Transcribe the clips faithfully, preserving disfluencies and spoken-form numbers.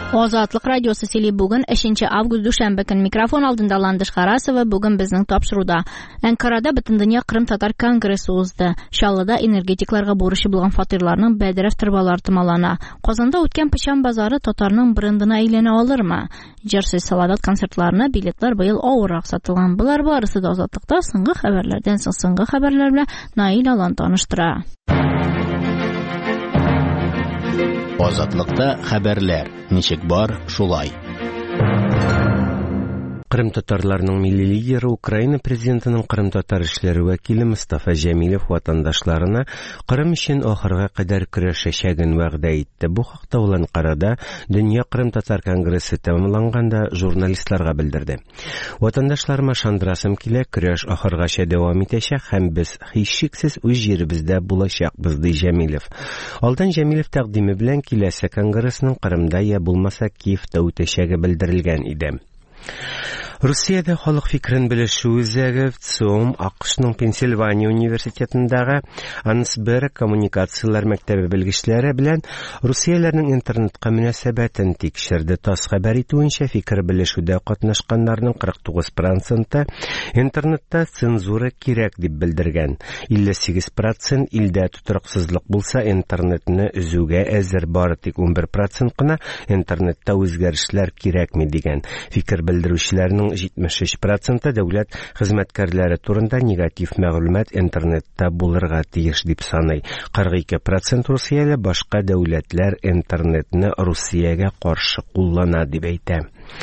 Азатлык радиосы сөйли бүген өченче август дүшәмбе көн микрофон алдында Ландыш Харасова бүген безнең тапшыруда. Әнкарада Бөтендөнья Кырым-Татар конгрессы узды. Чаллыда энергетикларга бурычы булган фатирларның бәдрәф торбалары томалана. Казанда үткән печән базары татарның брендына әйләнә алырмы? Җырсыз Салават концертларына билетлар быел авыррак сатылган. Булар барысы да Азатлыкта соңгы хәбәрләрдән соң соңгы хәбәрләр белән Наил Алан таныштыра. Азатлыкта хәбәрләр. Ничек бар, шулай. Кырым татарларының милли лидеры Украина президентының Кырым татар эшләре вәкиле Мустафа Җәмилев ватандашларына Кырым өчен ахырга кадәр көрәшәчәген вәгъдә итте. Бу хакта ул Анкарада Дөнья Кырым татар конгрессы тәмамланганда журналистларга белдерде. Ватандашларыма шандрасым килә, көрәш ахыргача дәвам итәчәк һәм без һичшиксез үз җиребездә булачакбыз, ди Җәмилев. Алдан Җәмилев тәкъдиме белән киләсе конгрессның Кырымда я булмаса Киевта үтәчәге белдерелгән иде. Русиядә халык фикрен белешү үзәге ЦИОМ АКШның Пенсильвания университетындагы Ансберг коммуникацияләр мәктәбе белгечләре белән русияләрнең интернетка мөнәсәбәтен тикшерде. ТАСС хәбәр итүенчә, фикер белешүдә катнашканнарның кырык тугыз проценты интернетта цензура кирәк дип белдергән. илле сигез процент илдә тотрыксызлык булса, интернетны үзүгә әзер, бары тик ун бер процент кына интернетта үзгәрешләр кирәкми дигән. Фикер белдерүчеләрнең җитмеш өч проценты дәүләт хезмәткәрләре турында негатив мәгълүмат интернетта булырга тиеш дип саный. кырык ике процент Русияле башка дәүләтләр интернетны Русиягә каршы куллана дип әйтә.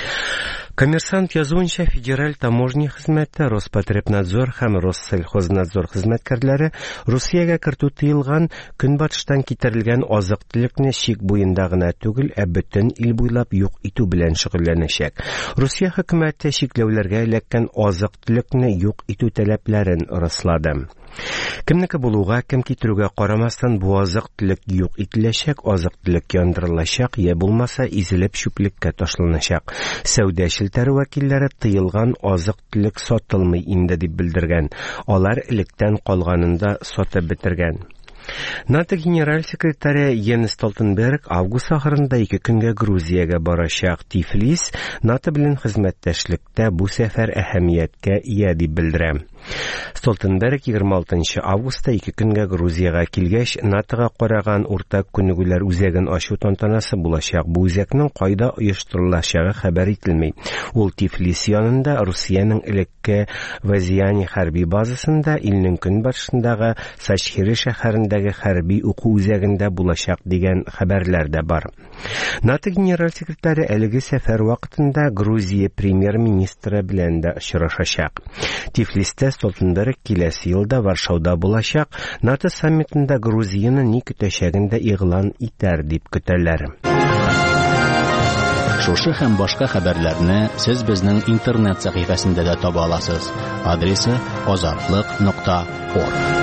Коммерсант язуынча, федераль таможня хезмәте, Роспотребнадзор һәм Россельхознадзор хезмәткәрләре Русиягә кертү тыелган көнбатыштан китерелгән азык-төлекне чик буенда гына түгел, ә бөтен ил буйлап юк итү белән шөгыльләнәчәк. Русия хөкүмәте чикләүләргә эләккән азык-төлекне юк итү таләпләрен раслады. Кемнеке булуга, кем китерүгә карамастан бу азык-төлек юк ителәчәк, азык-төлек яндырылачак, я булмаса изелеп чүплеккә ташланачак. Сәүдә челтәре вәкилләре тыелган азык-төлек сатылмый инде дип белдергән. Алар электән калганында сатып бетергән. НАТО генераль секретаре Йенс Столтенберг август ахырында ике көнгә Грузиягә барачак. Тифлис НАТО белән хезмәттәшлектә бу сәфәр әһәмияткә ия дип белдерә. Столтенберг егерме алтынчы августта ике көнгә Грузиягә килгәч, НАТОга караган уртак күнегүләр үзәген ачу тантанасы булачак. Бу үзәкнең кайда оештырылачагы хәбәр ителми. Ул Тифлис янында, Русиянең элекке Вазияне хәрби базасында, илнең көнбатышындагы Сачхири шәһәрендәге хәрби уку үзәгендә булачак дигән хәбәрләр дә бар. НАТО генераль секретаре әлеге сәфәр вакытында Грузия премьер-министры белән дә очрашачак. Тифлистә Столтенберг киләсе елда Варшауда булачак. НАТО саммитында Грузияны ни көтәчәген дә игълан итәр дип көтәләр. Шушы һәм башка хәбәрләрне сез безнең интернет сәхифәсендә дә таба аласыз. Адресы азатлык нокта орг.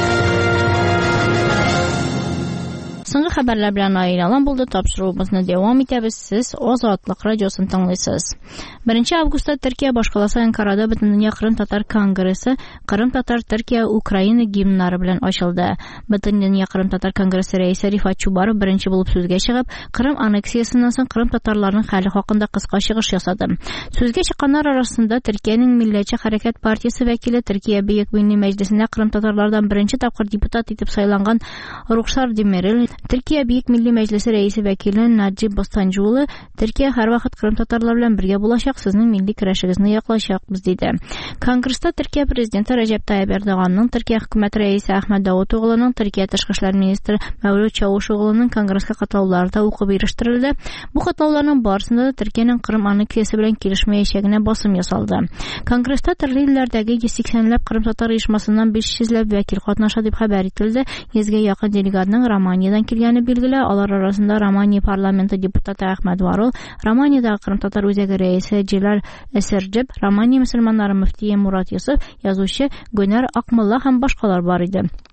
Соңгы хәбәрләр белән аерылган булды. Тапшыруыбызны дәвам итәбез. Сез Азатлык радиосын тыңлыйсыз. беренче августта Төркия башкаласы Анкарада Бөтендөнья Кырым-Татар конгрессы Кырым-Татар Төркия Украина гимннары белән ачылды. Бөтендөнья Кырым-Татар конгрессы рәисе Рифат Чубаров беренче булып сүзгә чыгып, Кырым аннексиясыннан соң Кырым татарларының хәле хакында кыска чыгыш ясады. Сүзгә чыкканнар арасында Төркиянең Милләтче хәрәкәт партиясе вәкиле, Төркия Бөек Милли Мәҗлесендә Кырым татарлардан беренче тапкыр депутат итеп сайланган Рухшар Демирел, Төркия Бөек Милли Мәҗлесе рәисе вәкиле Наджиб Бостанҗулы, Төркия һәрвакыт Кырым татарлар белән бергә булачак, сезнең милли көрәшегезне яклаячакбыз диде. Конгресста Төркия президенты Раҗәп Таyyip Эрдоганның, Төркия хөкүмәте рәисе Әхмәт Давутоглының, Төркия тышкы эшләр министры Мәвлүд Чавушоглының конгресска катнаулары да укып ирештерелде. Бу катнауларның барысында да Төркиянең Кырым аннексиясе белән килешмәячәгенә басым ясалды. Конгресста төрле илләрдәге йөз сиксәнләп Кырым татар оешмасыннан биш йөзләп вәкил катнаша дип хәбәр ителде. Йөзгә якын делегатның Романиядән килгәне билгеле. Алар арасында Романия парламенты депутаты Әхмәт Варул, Романиядагы Кырым татар үзәге рәисе Җилал Әсәрҗеп, Романия мөселманнары мөфтие Мурат Юсуф, язучы Гөнәр Акмулла һәм башкалар бар иде.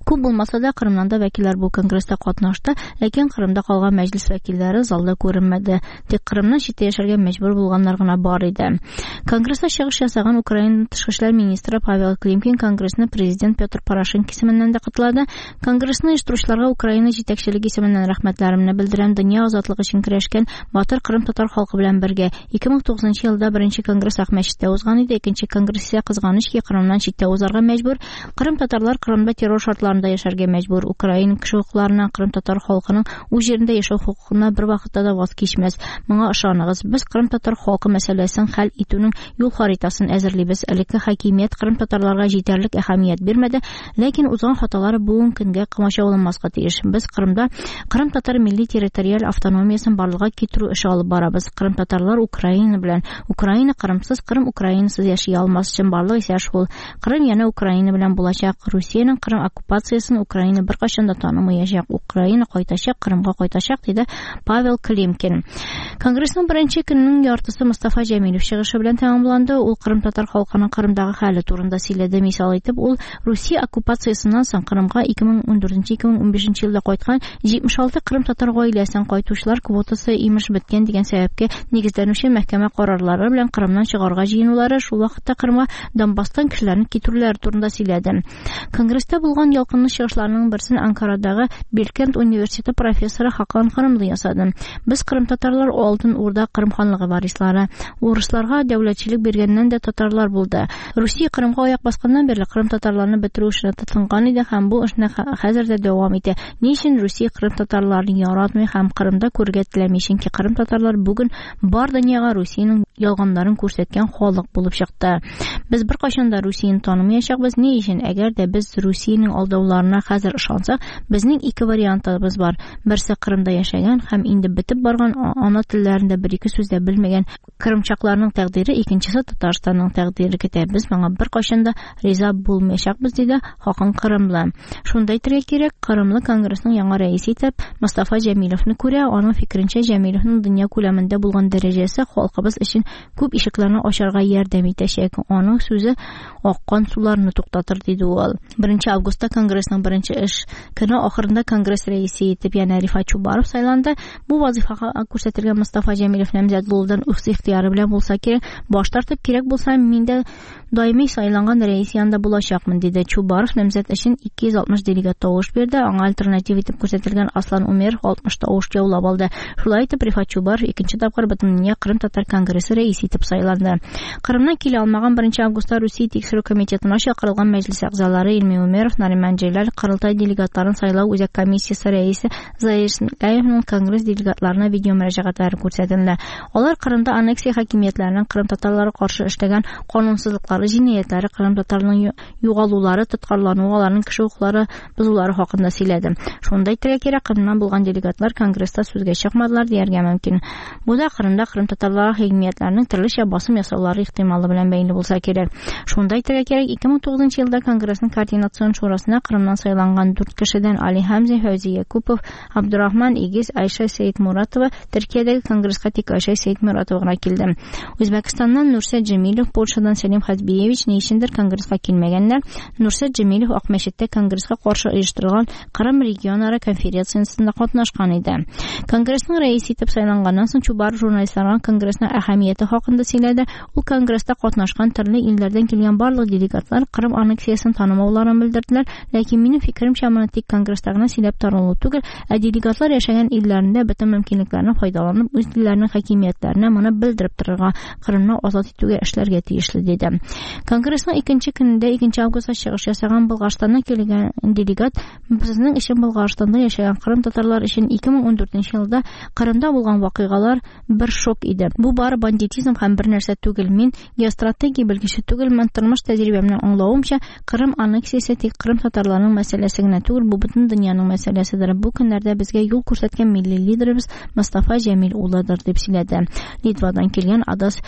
Күп булмаса да Кырымнан да вәкилләр бу конгресста катнашты, ләкин Кырымда калган мәҗлес вәкилләре залда күренмәде. Тик Кырымнан читтә яшәргә мәҗбүр булганнар гына бар иде. Конгресста чыгыш ясаган Украина тышкы эшләр министры Павел Климкин конгрессны президент Петр Порошенко исеменнән дә котлады. Конгрессны оештыручыларга Украина җитәкчелеге исеменнән рәхмәтләремне белдерәм. Дөнья азатлыгы өчен көрәшкән батыр Кырым татар халкы белән бергә. ике мең тугызынчы елда беренче конгресс Акмәчеттә узган иде. Икенче конгресс исә кызганыч ки Кырымнан читтә узарга мәҗбүр. Кырым татарлар Кырымда террор шартларында яшәргә мәҗбүр. Украина кеше хукукларына, Кырым татар халкының үз җирендә яшәү хукугына бер вакытта да ваз кичмәс. Моңа ышаныгыз. Без Кырым татар халкы мәсьәләсен хәл итүнең юл харитасын әзерлибез. Элекке хакимият Кырым татарларга җитәрлек әһәмият бирмәде, ләкин узган хаталары бүгенге көнгә комачауланмаска тиеш. Без Кырымда Кырым татар милли территориаль автономиясын барлыкка китерү эше алып барабыз. Кырым татарлар Украина белән, Украина Кырымсыз, Кырым Украинасыз яши алмас өчен барлык исә шул. Кырым яна Украина белән булачак. Русиянең Кырым оккупациясын Украина беркайчан да танымаячак. Украина кайтачак, Кырымга кайтачак, диде Павел Климкин. Конгрессның беренче көннең яртысы Мустафа Җәмилев чыгышы белән тәмамланды. Ул Кырым татар халкының Кырымдагы хәле турында сөйләде. Мисал итеп, ул Русия оккупациясыннан соң Кырымга ике мең ундүртенче - ике мең унбишенче елда кайткан җитмеш алты Кырым татар гаиләсен кайтучылар квотасы имеш беткән дигән сәбәпкә нигезләнүче мәхкәмә карарлары белән Кырымнан чыгарга җыенулары, шул вакытта Кырымга Донбасстан кешеләрне китерүләр турында сөйләде. Конгресста булган ялкынлы чыгышларның берсен Анкарадагы Белкент университеты профессоры Хакан Кырымлы ясады. Без Кырым татарлар алтын урда Кырым ханлыгы варислары. Урысларга дәүләтчелек биргәннән дә татарлар булды. Русия Кырымга аяк басканнан бирле Кырым татарларны бетерү эшенә тотынган иде һәм бу эшне хәзер дә дәвам итә. Ни өчен Русия Кырым татарларын яратмый һәм Кырымда күргә теләми? Чөнки Кырым татарлар бүген бар дөньяга Русиянең ялганнарын күрсәткән халык булып чыкты. Без беркайчан да Русияны танымаячакбыз. Ни өчен? Әгәр дә без Русиянең алдауларына хәзер ышансак, безнең ике вариантыбыз бар. Берсе Кырымда яшәгән һәм инде бетеп барган, ана телләрендә бер-ике сүз дә белмәгән кырымчакларның тәкъдире, икенчесе Татарстанның тәкъдире көтә. Без моңа беркайчан да риза булмаячакбыз, диде Хакан Кырымлы. Шунда әйтергә кирәк, Кырымлы конгрессның яңа рәисе итеп Мустафа Җәмилевне күрә. Аның фикеренчә, Җәмилевнең дөнья күләмендә булган дәрәҗәсе халкыбыз өчен күп ишекләрне ачарга ярдәм итәчәк. Аның сүзе аккан суларны туктатыр, диде ул. беренче августта конгрессның беренче эш көне ахырында конгресс рәисе итеп яна Рифат Чубаров сайланды. Бу вазифага күрсәтелгән Мустафа Җәмилев намзәт булудан үз ихтыяры белән булса кирәк, баш тартып кирәк булса, мин дә даими сайланган рәис янында булачакмын, диде Чубаров. Намзәт өчен ике йөз алтмыш делегат тавыш бирде. Аңа альтернатив итеп күрсәтелгән Аслан Умеров алтмыш тавыш яулап алды. Шулай итеп Рифат Чубаров икенче тапкыр Бөтендөнья Кырым татар конгрессы рәисе итеп сайланды. Кырымнан килә алмаган беренче августта Русия тикшерү комитетына чакырылган мәҗлес әгъзалары Илми Умеров, Нариман Җәләл, Кырылтай делегатларын сайлау үзәк комиссиясе рәисе Заир Смәкәевнең конгресс делегатларына видео мөрәҗәгатьләре күрсәтелде. Алар Кырымда аннексия хакимиятләренең Кырым татарлары каршы эшләгән канунсызлыклары, җинаятләре, Кырым татарларының югалулары, тоткарлануы, аларның кеше хукуклары бозулары хакында сөйләде. Шунда әйтергә кирәк, Кырымнан булган делегатлар конгресста сүзгә чыкмадылар дияргә мөмкин. Бу да Кырымда Кырым татарлары хакимиятләренең төрлечә басым ясаулары ихтималы белән бәйле булса кирәк. Шунда әйтергә кирәк, ике мең тугызынчы елда конгрессның координацион шурасына Кырымнан сайланган дүрт кешедән Али Хәмзә, Фәүзи Якупов, Абдурахман Игиз, Айша Сәйетмуратова, Төркиядәге конгресска тик Айша Сәйетмуратова гына килде. Үзбәкстаннан Нурсәт Җәмилев, Польшадан Сәлим Хәзбиевич ни өчендер конгресска килмәгәннәр. Нурсәт Җәмилев Акмәчеттә конгресска каршы оештырылган Кырым регионара конференциясендә катнашкан иде. Конгрессның рәисе итеп сайланганнан соң Чубаров журналистларга конгрессның әһәмияте хакында сөйләде. Ул конгресста катнашкан төрле илләрдән килгән барлык делегатлар Кырым аннексиясын танымауларын белдерделәр, ләкин минем фикеремчә, моны тик конгресста гына сөйләп таралу түгел, ә делегатлар яшәгән илләрендә бөтен мөмкинлекләрне файдаланып, үз илләренең хакимиятләренә моны белдереп торырга, Кырымны азат итүгә эшләргә тиешле, диде. Конгрессның икенче көнендә икенче августта чыгыш ясаган Болгарстаннан килгән делегат, безнең өчен Болгарстанда яшәгән Кырым татарлар өчен ике мең ундүртенче елда Кырымда булган вакыйгалар бер шок иде. Бу бары бандитизм һәм бер нәрсә түгел. Мин геостратегия белгече түгел, мен тормыш тәҗрибәмнән аңлавымча, Кырым аннексиясе тик Кырым татарларының мәсьәләсе генә түгел, бу бөтен дөньяның мәсьәләседер. Бу көннәрдә безгә юл күрсәткән милли лидерыбыз Мустафа Җәмил улыдыр, дип сөйләде. Литвадан килгән Адас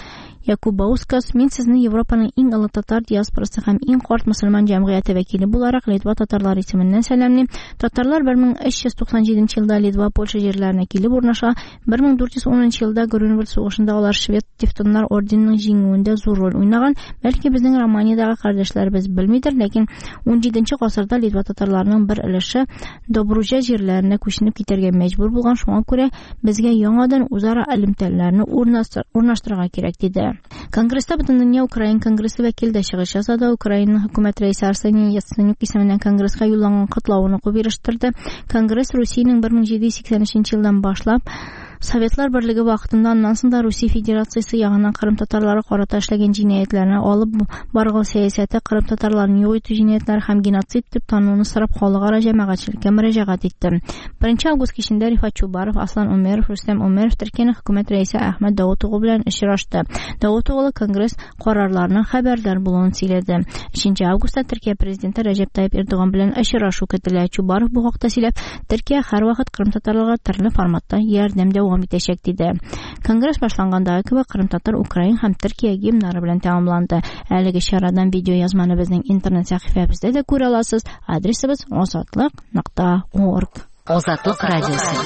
Якубаускас, мин сезне Европаның иң олы татар диаспорасы һәм иң карт мөселман җәмгыяте вәкиле буларак Литва татарлары исеменнән сәламлыйм. Татарлар бер мең өч йөз туксан җиденче елда Литва, Польша җирләренә килеп урнаша. бер мең дүрт йөз унынчы елда Грюнвальд сугышында алар швед Тевтоннар орденының җиңүендә зур роль уйнаган. Бәлки безнең Романиядагы кардәшләребез белмидер, ләкин унҗиденче гасырда Литва татарларының бер өлеше Добруҗа җирләренә күченеп китәргә мәҗбүр булган. Шуңа күрә безгә яңадан үзара элемтәләрне урнаштырырга кирәк диде. Конгресста Бөтендөнья Украин конгрессы вәкиле дә чыгыш ясады. Украинаның хөкүмәт рәисе Арсений Яценюк исеменнән конгресска юлланган котлавын укып ирештирде. Конгресс Русиянең бер мең җиде йөз сиксән өченче елдан башлап Советлар Берлеге вакытында, аннан соң да Русия Федерациясе ягыннан Кырым татарлары карата эшләгән җинаятьләрне алып барган сәясәте Кырым татарларын юк итү җинаятьләре һәм геноцид дип тануны сорап халыкара җәмәгатьчелеккә мөрәҗәгать итте. беренче август кичендә Рифат Чубаров, Аслан Умеров, Рустам Умеров Төркиянең хөкүмәт рәисе Әхмәт Давутоглу белән очрашты. Давутоглу конгресс карарларының хәбәрдар булуын сөйләде. өченче августта Төркия президенты Рәҗәп Таyyip Эрдоган белән очрашу көтелә. Чубаров бу хакта сөйләп, Төркия һәрвакыт Кырым татарларга төрле форматта ярдәм дәвам итәчәк диде. Конгресс башланганда кебек Кырым татар, Украин һәм Төркия гимннары белән тәмамланды. Әлеге чарадан видео язманы безнең интернет сәхифәбездә дә күрә аласыз. Адресыбыз азатлык нокта орг. Азатлык радиосы.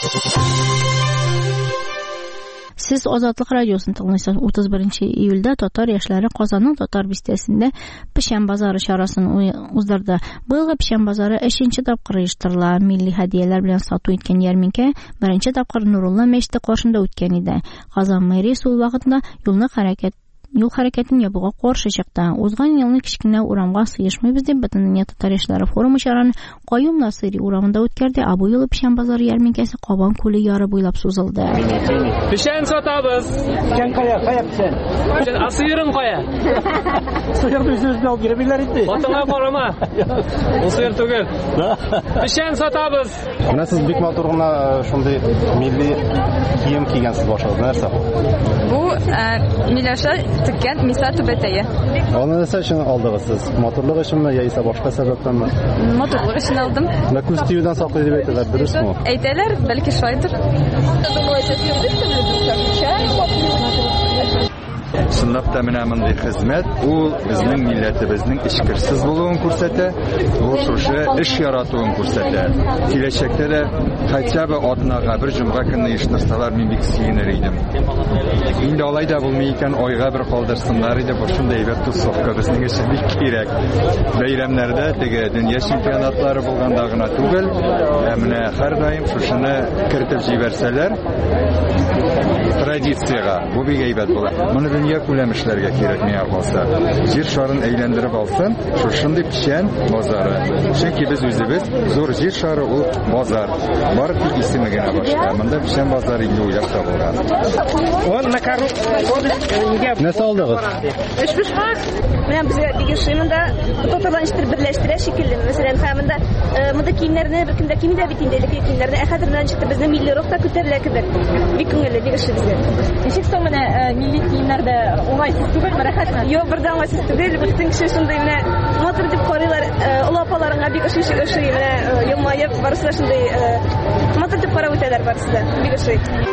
Сез Азатлык радиосын тыңлыйсыз. утыз беренче июльдә татар яшьләре Казанның татар бистәсендә печән базары чарасын уздырды. Быелгы печән базары өченче тапкыр оештырыла. Милли һәдияләр белән сату иткән ярминкә беренче тапкыр Нурулла мәчете каршында үткән иде. Казан мэриясе ул вакытта юлны хәрәкәт Юл хәрәкәтен ябуга каршы чыкты. Узган елны кичкенә урамга сыешмыйбыз дип Бөтендөнья татар яшьләре форумы чараны Каюм Насыйри урамында үткәрде. Бу юлы печән базары ярминкәсе Кабан күле яры буйлап сузылды. Печән сатабыз. Печән кая? Кая печән? Печән асыйрын кая? Сыйырды үзебез алып бирәләр инде. Атыңа карама. Ул сыйыр түгел. Печән сатабыз. Менә сез бик матур гына шундый милли кием кигәнсез башлагыз. Нәрсә бу? Бу Миләшә теккән Миса түбәтәе. Аны нәрсә өчен алдыгыз сез? Матурлык өченме яисә башка сәбәптәнме? Матурлык өчен алдым. Менә күз тиюдән саклый дип әйтәләр, дөресме? Әйтәләр, бәлки шулайдыр. Чынлап та менә мондый хезмәт ул безнең милләтебезнең эчкерсез булуын күрсәтә, ул шушы эш яратуын күрсәтә. Киләчәктә дә хотя бы атнага бер җомга көнне оештырсалар, мин бик сөенер идем. Инде алай да булмый икән, айга бер калдырсыннар иде, бу шундый әйбәт тусовка безнең өчен бик кирәк. Бәйрәмнәрдә теге дөнья чемпионатлары булганда гына түгел, ә менә һәр даим шушыны кертеп җибәрсәләр, традициягә бу бик әйбәт була. Моны дөнья күләм эшләргә кирәк миңа калса. Җир шарын әйләндереп алсын, шушындый печән базары. Чөнки без үзебез зур җир шары ул базар. Бар тик исеме генә башка. Монда печән базары инде уйлап табылган. Нәрсә алдыгыз? Эш бишмак. Менә безгә дигешимендә татарлар иштер берләштерә шикелле. Мәсәлән, хәмендә монда киемнәрне бер кемдә кимидә бит инде әлеге киемнәрне әхәдернән чыкты, безнең милли рухта күтәрелә кебек. Бик күңелле дигеше безгә. Ничек соң менә милли киемнәрдә уңайсыз түгелме, рәхәтме? Юк, бердән уңайсыз түгел. Бөтен кеше шундый менә матур дип карыйлар. Олы апаларыңа бик ошый ошый менә елмаеп, барысы да шундый матур дип карап үтәләр барысы да. Бик ошый.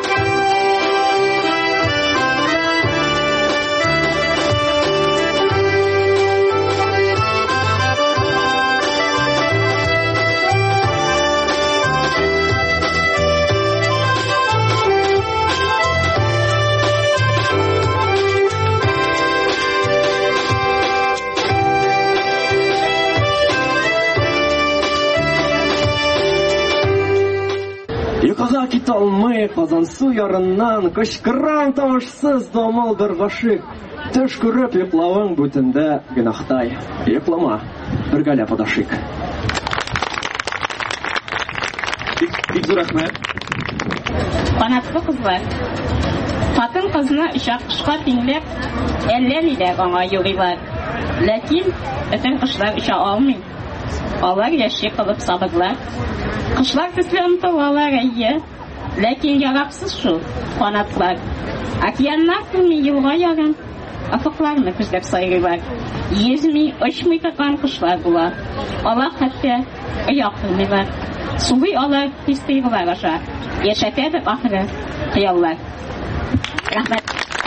Йокыга китә алмый, Казан су ярыннан кычкырам тавышсыз дамыл бер гашык. Төш күреп йоклавың бүтендә гынахтай. Йоклама, бергәләп адашык. Бик зур рәхмәт. Канатлы кызлар. Хатын кызны ишак кышка тиңләп, әллә нидә аңа югыйлар. Ләкин бөтен кышлар иша алмый. Алар яши кылып сабыглар. Кышлар төсле ымтылалар әйе, ләкин ярапсыз шул канатлар. Океаннар күрми юлга ярын, афыкларны күзләп сайрыйлар. Йөзми, очмый торган кышлар була. Алар хәтта аяк кылмыйлар. Сулый алар хистыйлар аша. Яшәтәдер ахыры хыяллар. Рәхмәт.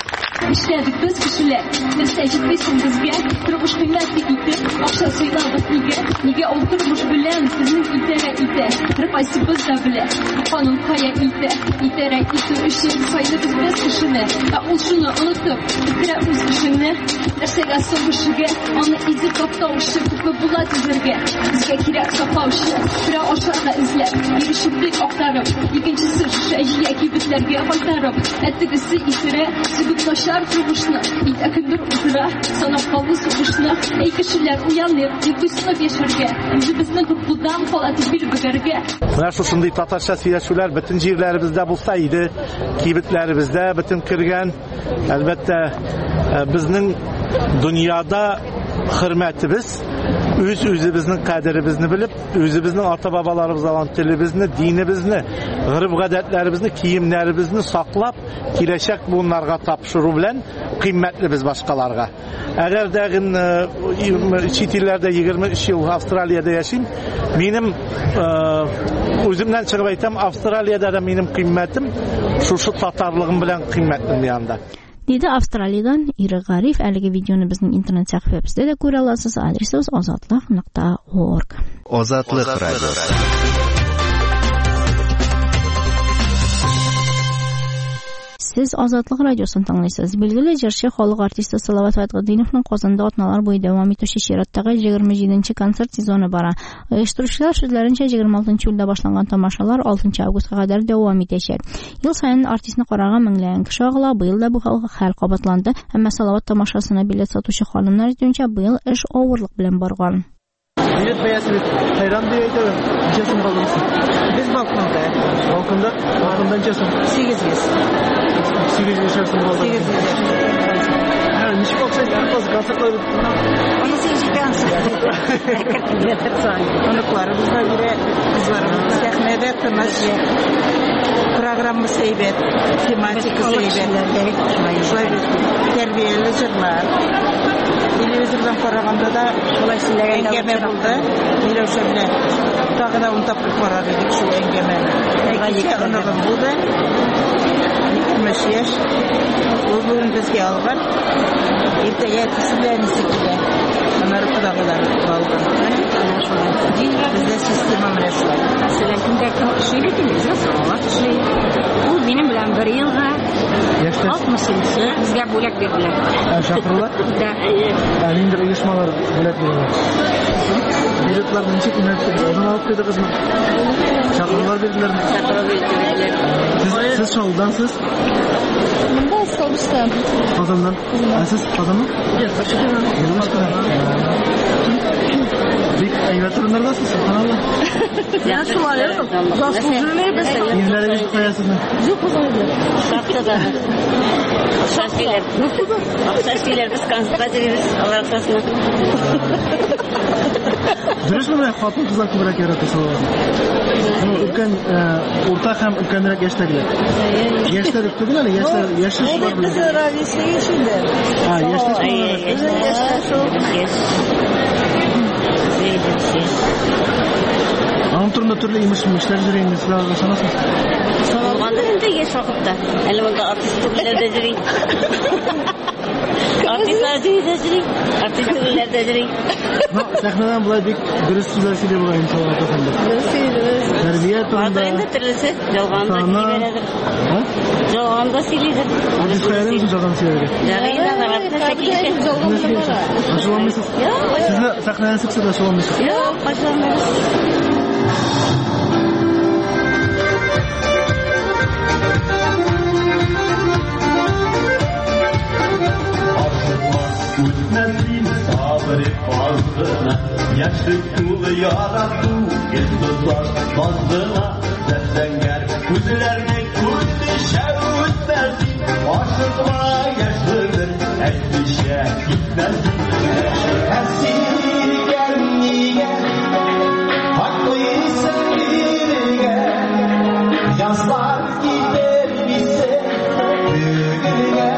Эшләдек без кешеләр, нәрсә җитми соң безгә, тормыш кыйммәтле итеп, акча сыйладык нигә, нигә ул тормыш белән безнең итәрә итә, һәркайсыбыз да белә, канун кая итә, итәрә итү өчен сайлыбыз без кешене, ә ул шуны онытып, үтерә үз эшенә, нәрсәгә соң кешегә, аны изеп таптаучы, күпме була түзергә, безгә кирәк саклаучы, берәү ашарга эзләп, ирешеклек актарып, икенчесе шәҗи яки битләргә кайтарып, ә тегесе исерә, сүгеп начар тормышны, ит әкендер узыра, санап калды сугышны, әй кешеләр уянып, йоклыйсынып яшәргә, үзебезнең куркудан кала тибир бөгәргә. Менә шушындый татарча сөйләшүләр бөтен җирләребездә булса иде, кибетләребездә бөтен кергән, әлбәттә безнең дөньяда хөрмәтебез үз үзебезнең кадеребезне белеп, үзебезнең ата-бабаларыбыз алган телебезне, динебезне, гырыф-гадәтләребезне, киемнәребезне саклап, киләчәк буыннарга тапшыру белән кыйммәтле без башкаларга. Әгәр дә чит илләрдә егерме өч ел Австралиядә яшим, минем үземнән чыгып әйтәм, Австралиядә дә минем кыйммәтем шушы татарлыгым белән кыйммәтлем янда. Диде Австралиядән Ире Гариф. Әлеге видеоны безнең интернет сәхифәбездә дә күрә аласыз. Адресыбыз азатлык нокта орг. Азатлык радиосы. Сез Азатлык радиосын тыңлыйсыз. Билгеле җырчы, халык артисты Салават Фатгадиновның Казанда атналар буе дәвам итүче чираттагы егерме җиденче концерт сезоны бара. Оештыручылар сүзләренчә егерме алтынчы июльдә башланган тамашалар алтынчы августка кадәр дәвам итәчәк. Ел саен артистны карарга меңләгән кеше агыла. Быел да бу хәл кабатланды. Әмма Салават тамашасына билет сатучы ханымнар әйтүенчә, быел эш авырлык белән барган. Билет бәясе хайран дип әйтәләр. Ничәсен калдырсың? Без балконда. Балконда? Балконда ничәсен? сигез йөз. сигез йөз шарсын калдырдың. сигез йөз. Һә, ничек акча кыз концертлар үтте? он сигез концерт. Оныкларыбыз да ире, кызларыбыз сәхнәдә тыныч. Программасы әйбәт, тематикасы әйбәт. Тәрбияле җырлар. Телевизордан караганда да шулай әңгәмә булды. Миләүшә белән тагы да ун тапкыр карар идек шул әңгәмәне. Әйтүчә оныгым булды. егерме яшь. Ул бүген безгә алган. Иртәгә кисәләр нисеккә. Аннары кудагылар алган. Бездә система менә шулай. Мәсәлән, кемдә эшләгән телевизор салат эшли. Ул минем белән бер елга алтмышынчы безгә бүләк бирделәр. Шакырулар? Да. Инде оешмалар бүләк бирәләр. Билетлар ничек юнәлтте? Озын алып кайдыгызмы? Шакырулар бирделәрме? Шакырулар бирделәр. Сез сез шулдансыз? Монда автобустан. Казаннан. Ә сез Казаннан? Юк, Башкирдан. Башкирдан. Бик әйбәт урыннардасыз, каналла. Я шулай. Заслуженный без. Ирләрегез каясызмы? Юк, Казанда. Шахтада. Шахтилар. Шахтилар без концертибез алар арасында. Дөресме, хатын кызлар күбрәк ярата салалар. Ну, өлкән, урта һәм өлкәнрәк яшьтәгеләр. Яшьтәр түгел әле, яшьтәр, яшьләр бар. Без рависе яшендә. А, яшьләр. Аның турында төрле имеш-мешләр җырыйны сыларга санасыз. Саналганда инде яшь вакытта. Әле монда артистлар да җырый. Артистлар җырый, җырый. Артистлар да җырый. Ну, сәхнәдән булай бик дөрес сүзләр сөйләп була инде салат хәлдә. Дөрес сөйләбез. Тәрбия турында. Инде төрлесе җалганда сөйләдер. Ха? Җалганда сөйләдер. Артистларның җалган сөйләдер. Җырыйда наратта шәкиле. Җалганда. Сезне сәхнәдән сыкса да шуламыйсыз. Юк, кайчанмыз. Üstlendim sabır fazlına, yaşlık kulu yarattı, gel tutar fazlına. Seslenger kuzularına kulli şevut verdi, aşıkma yaşlıdır, etmişe gitmezdi. Esir gelmeye, haklıysan birine, yazlar gider bize büyüğüne.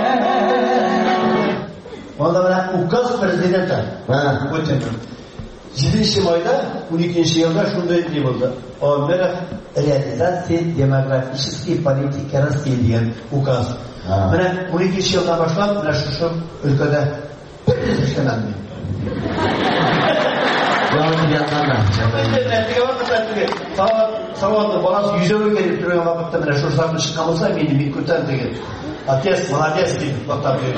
Valla ben ukaz prezidenta. Ha, buyurun. жетінші майда он екінші жылда шундай не болды. Мына реализация демографической политики России деген указ. Мына он екінші жылдан башлап мына шушы өлкәдә бер эшләмәде. Сауатты баласы yüzеге келіп тұрған вакытта мына шу сақын шыққан болса, мені мен көтер деген. Отец, молодец деп бақтап берді.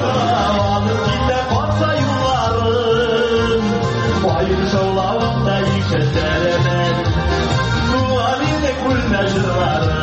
Bayışoğlavda yükseleremez Duvarine kulmecirları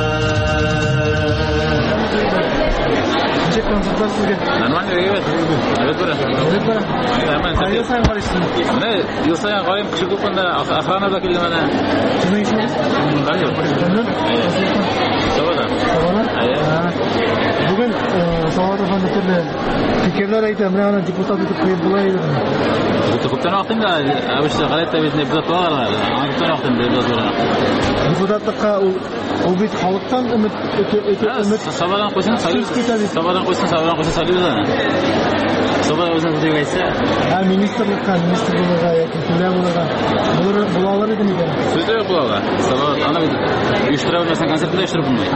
Çek konsertler sizge. Нормально, evet. Evet bura. Evet bura. Ayı sayın karıştın. Ne? Yıl sayın karayım küçük okunda ahrana da kelime ne? Sizin isminiz? Ben yok. Memnun? Sabada. Sabada? Evet. Bugün Sabada Efendi türlü fikirler ayıtı. Mene ana deputat edip koyup bulaydı. Deputattan vaxtında abişte galet tabiatında deputat var. Deputattan vaxtında deputat var. Депутаттыққа ол бит халықтан үміт үміт Сабадан қойсын салып. Сабадан қойсын сабадан қойсын салып да. Сабадан өзін көтек айтса. А министрлікқа, министр болуға, яки төле болуға. Бұл алар еді неге? Сөзі жоқ бұл алға. Сабадан ана бит үйіштіре білмесен концертінде үйіштіре білмей.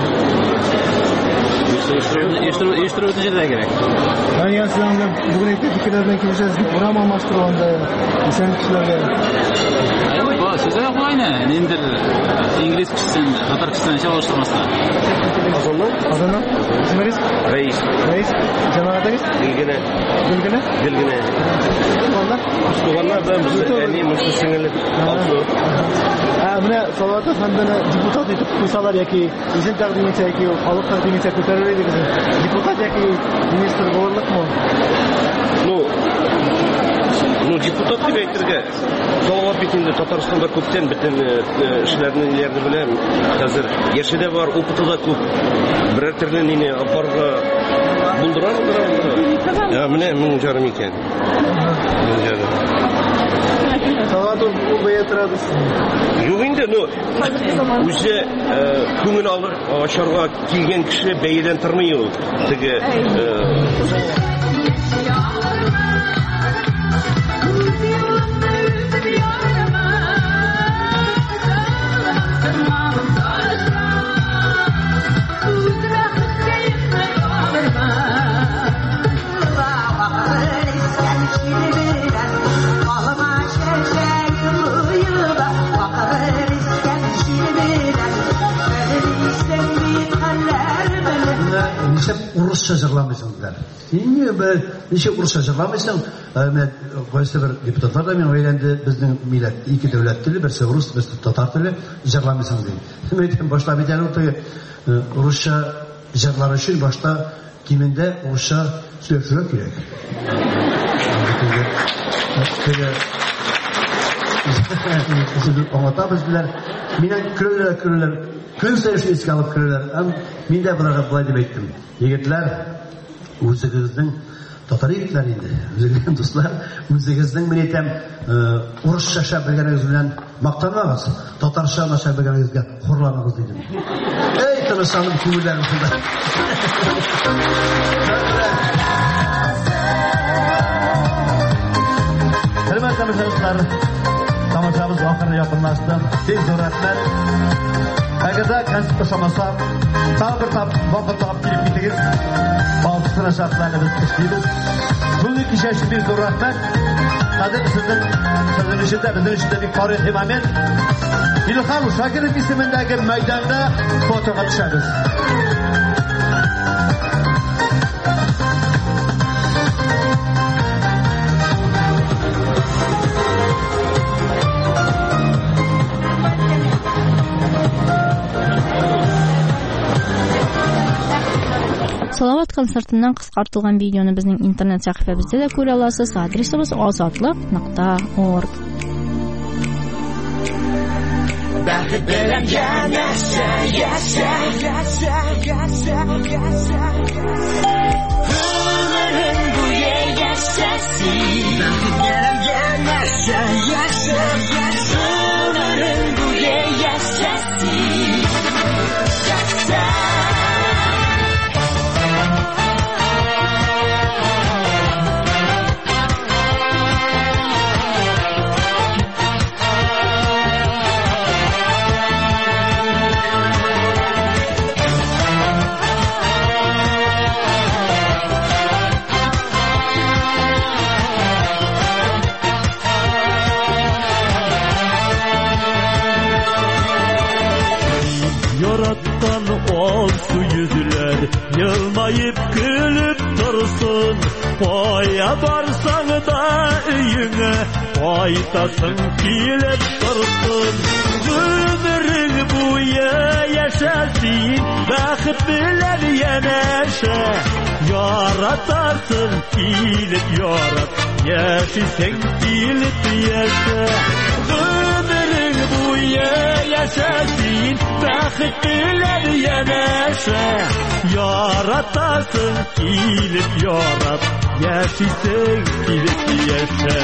Үйіштіре өтін жерде керек. Ben ya sizlerle bugün ekle fikirlerden kimseniz buram almazdır o anda sen kişilerle. Hayır bu söze yok aynı. Nedir İngiliz kişisin, Tatar kişisin şey oluşturmasına. Azonlu? Azonlu? İsminiz? Reis. Reis. Cemaatiniz? Bilgine. Bilgine? Bilgine. Valla? Valla ben bu en mutlu sinirli altı. Ha, buna Salat Efendi'ne deputat etip koysalar ya ki izin takdim etse ki halk takdim etse kötürülür bizim. Deputat ya ki minister боларлык mı? Ну, ну депутат деп әйтергә, Салават битендә Татарстанда күптән бөтен эшләрне ниләрне беләм. Хәзер яше дә бар, опыты да күп. Берәр төрле нине апарга булдыра булдыра. Я менә мең жарым икән. Мең жарым. Салават ул бая торабыз. Юк инде, ну, үзе күңел алыр, ашарга килгән кеше бәядән тормый ул. Теге Урысча жырламайсыңдар. Неге бер ничек урысча жырламайсың? Мен кайсы бер депутатлар да мен өйленде безнең милләт ике дәүләт теле, берсе урыс, берсе татар теле жырламайсың ди. Мен әйтәм башта бит әле теге урысча жырлар өчен башта кимендә урысча сөйләшергә кирәк. Теге аңлатабыз диләр. Миннән көләләр, көләләр. Көн сайын искә алып көләләр. Мин дә буларга булай дип әйттем. Егетләр, үзегезнең татар егетләр инде. Үзегезнең дуслар, үзегезнең мен әйтәм, урысча шәп белгәнегез белән мактанмагыз. Татарча шәп белгәнегезгә хурланыгыз дидем. Эй, тырышаным күңелләрем шунда. Хөрмәтле мөхәббәтләр, тамашабыз ахырына якынлашты. Тиз рәхмәт. Әгәрдә концерт ташамаса, тағы бір тап вакыт тап килеп китегез. Балтысына шартларны без эшлибез. Бүген кичә өчен бик зур рәхмәт. Хәзер сезнең сезнең өчен дә безнең өчен дә бик тарихи момент. Илһам Шакиров исемендәге мәйданда фотога төшәбез. Салават концертыннан кыскартылган видеоны безнең интернет сәхифәбездә дә күрә аласыз. Адресыбыз азатлык нокта орг. Бәхет белән яшә, яшә, яшә, яшә, яшә. Өмерен буе яшә син. Бәхет белән яшә, яшә, яшә. Өмерен буе яшә син. Яшә. yılmayıp gülüp dursun. Koya barsan da üyüne aytasın kilip dursun. Ömrün boyu yaşasın, bakıp bilen yanaşa. Yaratasın kilip yarat, yaşasın kilip yaşa. Ömrün boyu yaşasın, bakıp bilen yanaşa. Yaratasın kilip yarat, yaşasın kilip yaşa.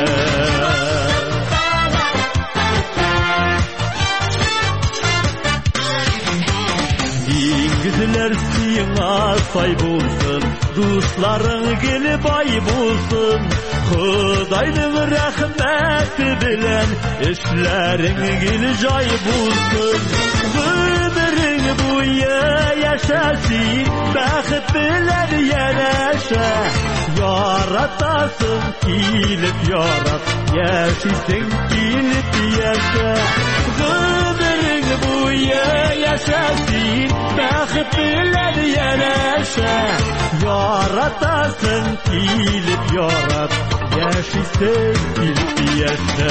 Güzler siyana say bulsun, dostların gelip ay bulsun. Xudayның rahmeti bilen işlerin gel jay bulsun. Ömrün boyu yaşasın, baxt bilen yanaşa. Yaratasın kilip yarat, yaşasın kilip yaşa. Ömrün boyu yaşasın, baxt bilen yanaşa. Yaratasın kilip yarat, yaşasın kilip yaşa.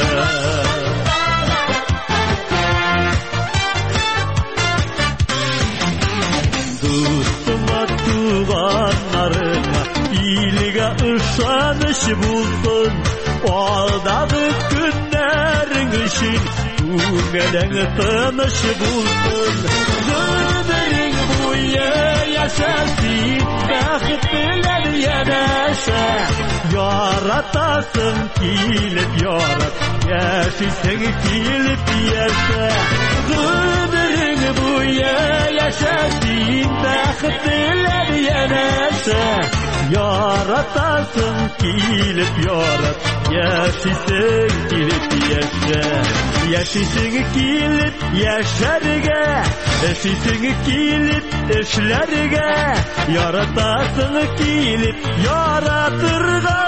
Dostuma tuğanlarına iyiliğe ışanış bulsun. Aldadı günlerin için Ümelen tanış bulsun. Ömrün boyu yaşasın, baxt bilen yanaşa. Yaratasın kilip yarat, yaşasın kilip yaşa. Ömrün boyu yaşasın, baxt bilen yanaşa. Yaratasın kilip yarat, yaşasın kilip yaşa. Yaşasın kilip yaşarga, yaşasın kilip işlerga. Yaratasın kilip yaratırga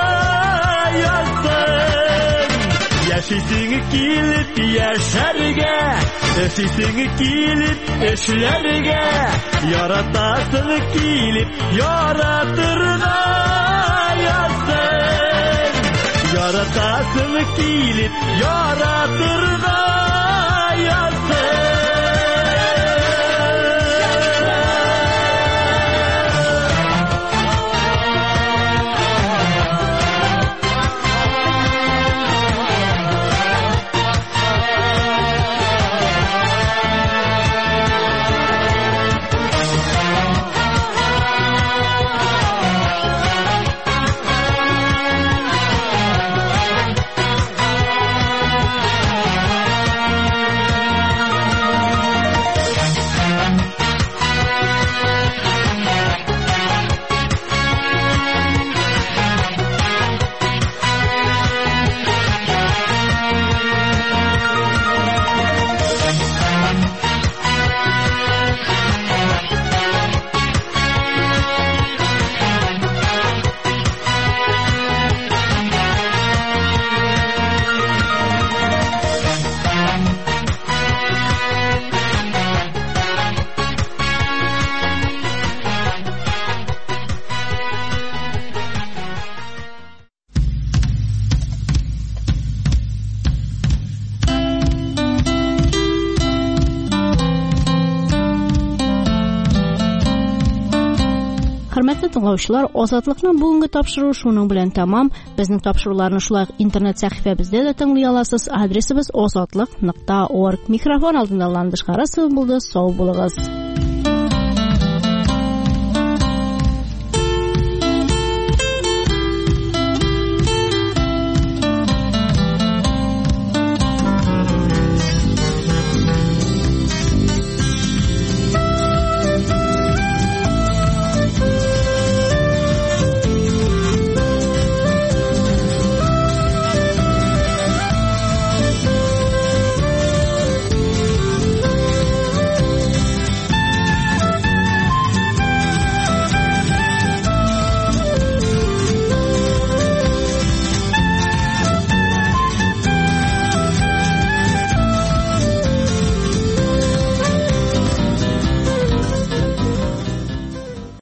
yazsın. Yaşasın kilip yaşarga, yaşasın kilip işlerga. Yaratasın kilip yaratırga yazsın. Yaratasın kilip yaratırga yazsın. Hörmәтле тыңлаучылар, Азатлыкның бүгенге тапшыруы шуның белән тәмам. Безнең тапшыруларны шулай интернет сәхифәбездә дә тыңлый аласыз. Адресыбыз азатлык нокта орг. Микрофон алдында Ландыш Харасов булды. Сау булыгыз.